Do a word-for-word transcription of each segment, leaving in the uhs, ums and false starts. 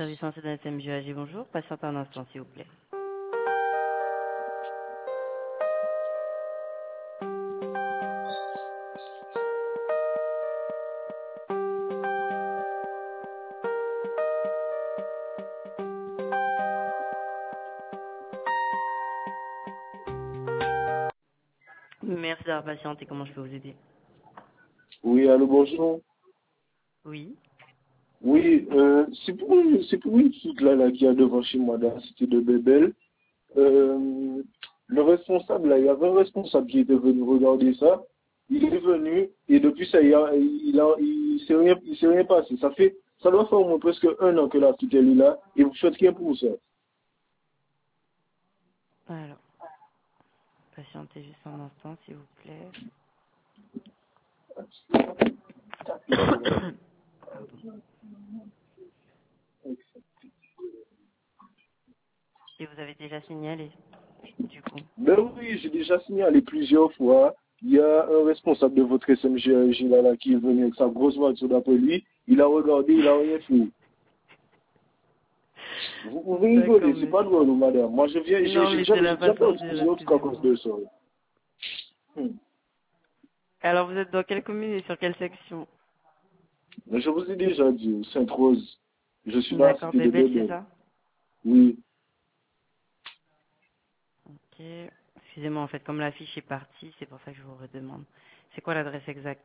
service censé de la S M J A G, bonjour. Patiente un instant, s'il vous plaît. Merci d'avoir patienté. Comment je peux vous aider? Oui, allô, bonjour. Oui. Oui, euh, c'est pour, une- c'est pour une fille là, là qui a devant chez moi dans la cité de Bébel. Euh, le responsable, là, il y avait un responsable qui était venu regarder ça. Il est venu et depuis ça, il a, il a, il s'est rien, il s'est rien passé. Ça fait, ça doit faire au moins presque un an que la petite elle est là et vous faites rien pour ça. Alors, patientez juste un instant, s'il vous plaît. Pardon. Et vous avez déjà signalé, du coup. Ben oui, j'ai déjà signalé plusieurs fois. Il y a un responsable de votre S M G là, là qui est venu avec sa grosse voiture d'après lui. Il a regardé, il a rien fait. Vous pouvez D'accord, rigoler, c'est pas monsieur. drôle, madame. Moi, je viens, j'ai Non, j'ai mais déjà, c'est j'ai la déjà façon de perdu dire, plusieurs trucs à cause excusez-moi. de ça. Hmm. Alors, vous êtes dans quelle commune et sur quelle section? Mais je vous ai déjà dit, Sainte-Rose. Je suis dans la D'accord, cité de Bébel, c'est Bébel. ça? Oui. Ok. Excusez-moi, en fait, comme la fiche est partie, c'est pour ça que je vous redemande. C'est quoi l'adresse exacte?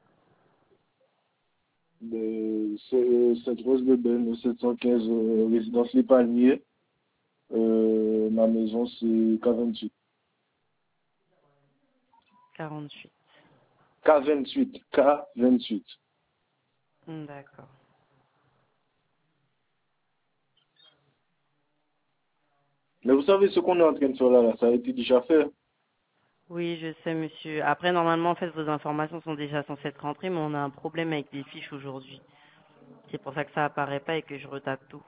De- C'est euh, Sainte-Rose Bébel, le sept cent quinze, euh, résidence Les Palmiers. Euh, ma maison, c'est K vingt-huit. quarante-huit. K vingt-huit. K vingt-huit. Hmm, d'accord. Mais vous savez ce qu'on est en train de faire là, là, ça a été déjà fait. Oui, je sais, monsieur. Après, normalement, en fait, vos informations sont déjà censées être rentrées, mais on a un problème avec les fiches aujourd'hui. C'est pour ça que ça apparaît pas et que je retape tout.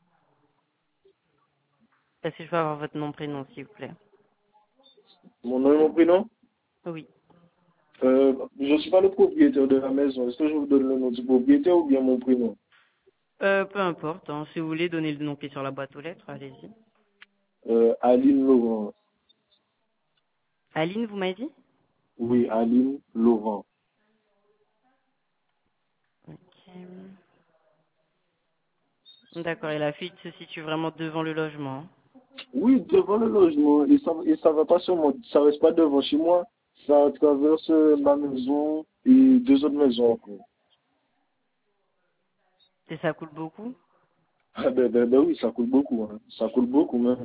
Est-ce que je peux avoir votre nom, prénom, s'il vous plaît? Mon nom et mon prénom? Oui. Euh, je ne suis pas le propriétaire de la maison. Est-ce que je vous donne le nom du propriétaire ou bien mon prénom? Euh, peu importe, hein. Si vous voulez donner le nom qui est sur la boîte aux lettres, allez-y. Euh, Aline Laurent. Aline, vous m'avez dit? Oui, Aline Laurent. Ok. D'accord, et la fuite se situe vraiment devant le logement, hein. Oui, devant le logement. Et ça, et ça va pas seulement, ça reste pas devant chez moi. Ça traverse euh, ma maison et deux autres maisons encore. Et ça coûte beaucoup? Ah ben, ben, ben oui, ça coûte beaucoup. Hein. Ça coûte beaucoup même.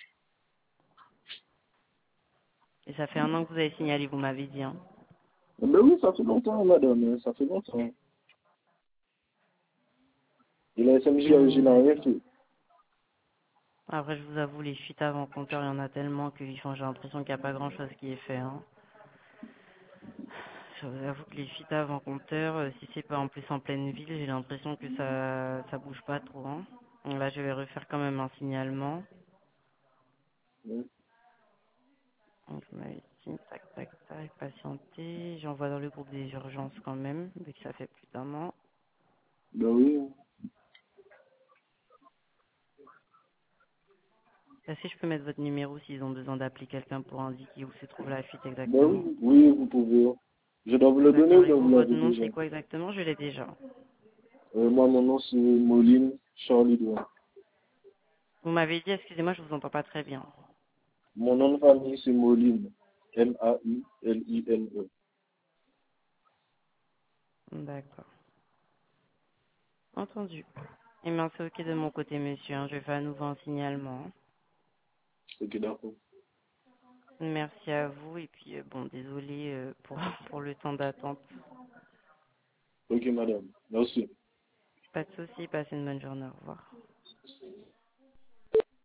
Et ça fait un an que vous avez signalé, vous m'avez dit, hein. Ben oui, ça fait longtemps, madame. Hein. Ça fait longtemps. Et la S M J, Hmm, n'a rien d'accord. fait. Après, je vous avoue, les fuites avant compteur, il y en a tellement que enfin, j'ai l'impression qu'il n'y a pas grand-chose qui est fait, hein. Je vous avoue que les fuites avant compteur, euh, si c'est pas en plus en pleine ville, j'ai l'impression que ça ça bouge pas trop, hein. Donc là, je vais refaire quand même un signalement. Hein. Donc, vous m'avez dit, tac, tac, tac, patienter. J'envoie dans le groupe des urgences quand même, vu que ça fait plus d'un an. Ben oui. Est-ce que je peux mettre votre numéro s'ils ont besoin d'appeler quelqu'un pour indiquer où se trouve la fuite Ben exactement? oui, oui, vous pouvez. Je dois vous le donner D'accord. ou Et bien vous, vous votre l'avez nom, déjà? c'est quoi exactement? Je l'ai déjà. Euh, moi, mon nom, c'est Moline Charlie Douin. Vous m'avez dit, excusez-moi, je vous entends pas très bien. Mon nom de famille, c'est Moline. M A I L I N E. D'accord. Entendu. Et bien, c'est ok de mon côté, monsieur, hein. Je vais faire à nouveau un signalement, hein. Ok, d'accord. Merci à vous. Et puis, euh, bon, désolé euh, pour, pour le temps d'attente. Ok, madame. Merci. Pas de souci. Passez une bonne journée. Au revoir.